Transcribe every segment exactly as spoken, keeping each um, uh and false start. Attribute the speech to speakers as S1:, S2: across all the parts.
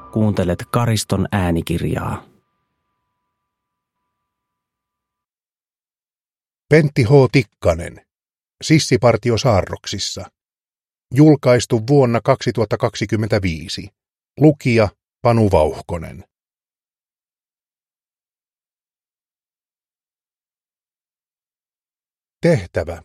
S1: Kuuntelet Kariston äänikirjaa.
S2: Pentti H. Tikkanen. Sissipartio Saarroksissa. Julkaistu vuonna kaksituhattakaksikymmentäviisi. Lukija Panu Vauhkonen. Tehtävä.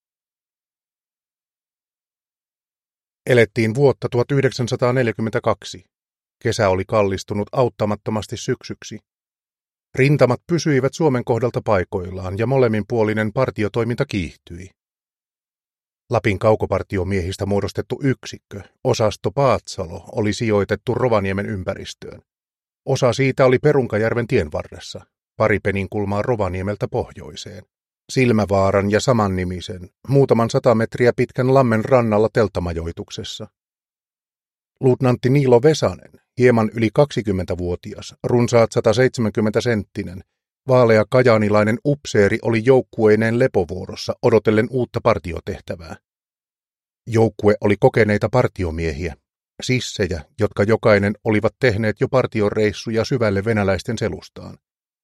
S2: Elettiin vuotta tuhatyhdeksänsataaneljäkymmentäkaksi. Kesä oli kallistunut auttamattomasti syksyksi. Rintamat pysyivät Suomen kohdalta paikoillaan ja molemminpuolinen partiotoiminta kiihtyi. Lapin kaukopartiomiehistä muodostettu yksikkö, osasto Paatsalo, oli sijoitettu Rovaniemen ympäristöön. Osa siitä oli Perunkajärven tienvarressa, pari peninkulmaa Rovaniemeltä pohjoiseen. Silmävaaran ja samannimisen, muutaman sata metriä pitkän lammen rannalla telttamajoituksessa. Luutnantti Niilo Vesanen, hieman yli kaksikymmentävuotias, runsaat sataseitsemänkymmentä senttinen, vaalea kajaanilainen upseeri oli joukkueineen lepovuorossa odotellen uutta partiotehtävää. Joukkue oli kokeneita partiomiehiä, sissejä, jotka jokainen olivat tehneet jo partioreissuja syvälle venäläisten selustaan.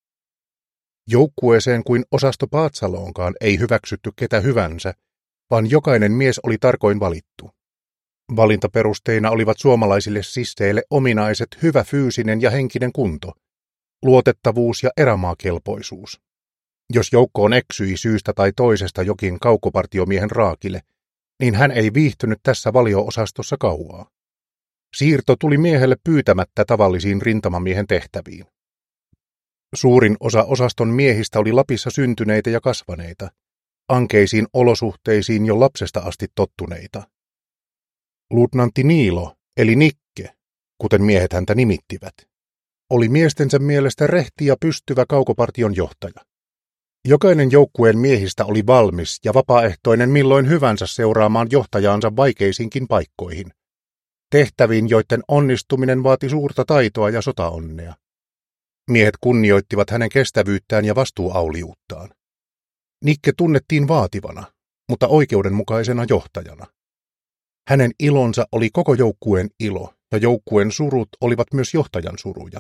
S2: Joukkueeseen kuin osasto Paatsaloonkaan ei hyväksytty ketä hyvänsä, vaan jokainen mies oli tarkoin valittu. Valintaperusteina olivat suomalaisille sisseille ominaiset hyvä fyysinen ja henkinen kunto, luotettavuus ja erämaakelpoisuus. Jos joukkoon eksyi syystä tai toisesta jokin kaukopartiomiehen raakille, niin hän ei viihtynyt tässä valio-osastossa kauaa. Siirto tuli miehelle pyytämättä tavallisiin rintamamiehen tehtäviin. Suurin osa osaston miehistä oli Lapissa syntyneitä ja kasvaneita, ankeisiin olosuhteisiin jo lapsesta asti tottuneita. Luutnantti Niilo, eli Nikke, kuten miehet häntä nimittivät, oli miestensä mielestä rehti ja pystyvä kaukopartion johtaja. Jokainen joukkueen miehistä oli valmis ja vapaaehtoinen milloin hyvänsä seuraamaan johtajaansa vaikeisiinkin paikkoihin, tehtäviin, joiden onnistuminen vaati suurta taitoa ja sotaonnea. Miehet kunnioittivat hänen kestävyyttään ja vastuuauliuttaan. Nikke tunnettiin vaativana, mutta oikeudenmukaisena johtajana. Hänen ilonsa oli koko joukkueen ilo, ja joukkueen surut olivat myös johtajan suruja.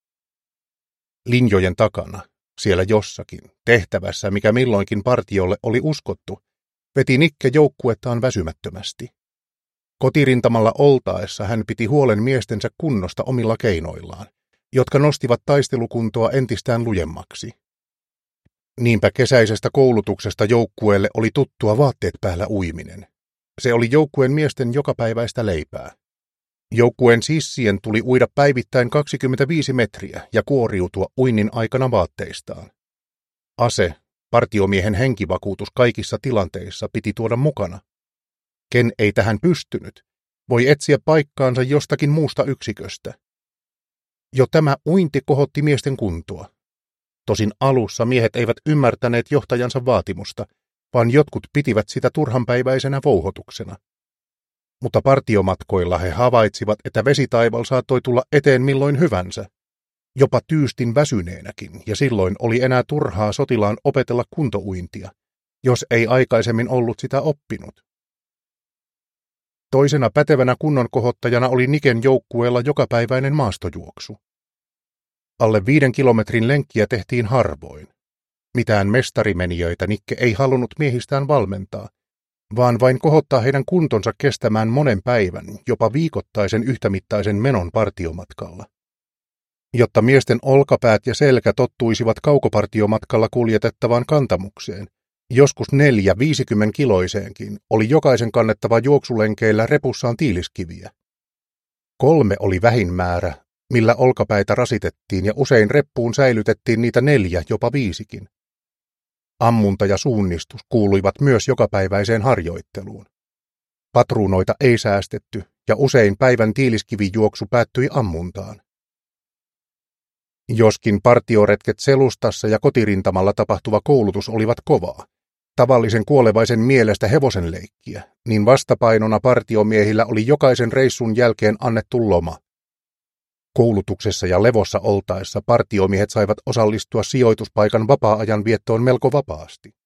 S2: Linjojen takana, siellä jossakin, tehtävässä, mikä milloinkin partiolle oli uskottu, veti Nikke joukkuettaan väsymättömästi. Kotirintamalla oltaessa hän piti huolen miestensä kunnosta omilla keinoillaan, jotka nostivat taistelukuntoa entistään lujemmaksi. Niinpä kesäisestä koulutuksesta joukkueelle oli tuttua vaatteet päällä uiminen. Se oli joukkueen miesten jokapäiväistä leipää. Joukkueen sissien tuli uida päivittäin kaksikymmentäviisi metriä ja kuoriutua uinnin aikana vaatteistaan. Ase, partiomiehen henkivakuutus kaikissa tilanteissa piti tuoda mukana. Ken ei tähän pystynyt, voi etsiä paikkaansa jostakin muusta yksiköstä. Jo tämä uinti kohotti miesten kuntoa. Tosin alussa miehet eivät ymmärtäneet johtajansa vaatimusta, vaan jotkut pitivät sitä turhanpäiväisenä vouhotuksena. Mutta partiomatkoilla he havaitsivat, että vesitaival saattoi tulla eteen milloin hyvänsä, jopa tyystin väsyneenäkin, ja silloin oli enää turhaa sotilaan opetella kuntouintia, jos ei aikaisemmin ollut sitä oppinut. Toisena pätevänä kunnon kohottajana oli Niken joukkueella jokapäiväinen maastojuoksu. Alle viiden kilometrin lenkkiä tehtiin harvoin. Mitään mestarimenijöitä Nikke ei halunnut miehistään valmentaa, vaan vain kohottaa heidän kuntonsa kestämään monen päivän, jopa viikoittaisen yhtämittaisen menon partiomatkalla. Jotta miesten olkapäät ja selkä tottuisivat kaukopartiomatkalla kuljetettavaan kantamukseen, joskus neljä viisikymmentä kiloiseenkin, oli jokaisen kannettava juoksulenkeillä repussaan tiiliskiviä. Kolme oli vähin määrä, millä olkapäitä rasitettiin, ja usein reppuun säilytettiin niitä neljä, jopa viisikin. Ammunta ja suunnistus kuuluivat myös jokapäiväiseen harjoitteluun. Patruunoita ei säästetty, ja usein päivän tiiliskivijuoksu päättyi ammuntaan. Joskin partioretket selustassa ja kotirintamalla tapahtuva koulutus olivat kovaa, tavallisen kuolevaisen mielestä hevosen leikkiä, niin vastapainona partiomiehillä oli jokaisen reissun jälkeen annettu loma. Koulutuksessa ja levossa oltaessa partiomiehet saivat osallistua sijoituspaikan vapaa-ajan viettoon melko vapaasti.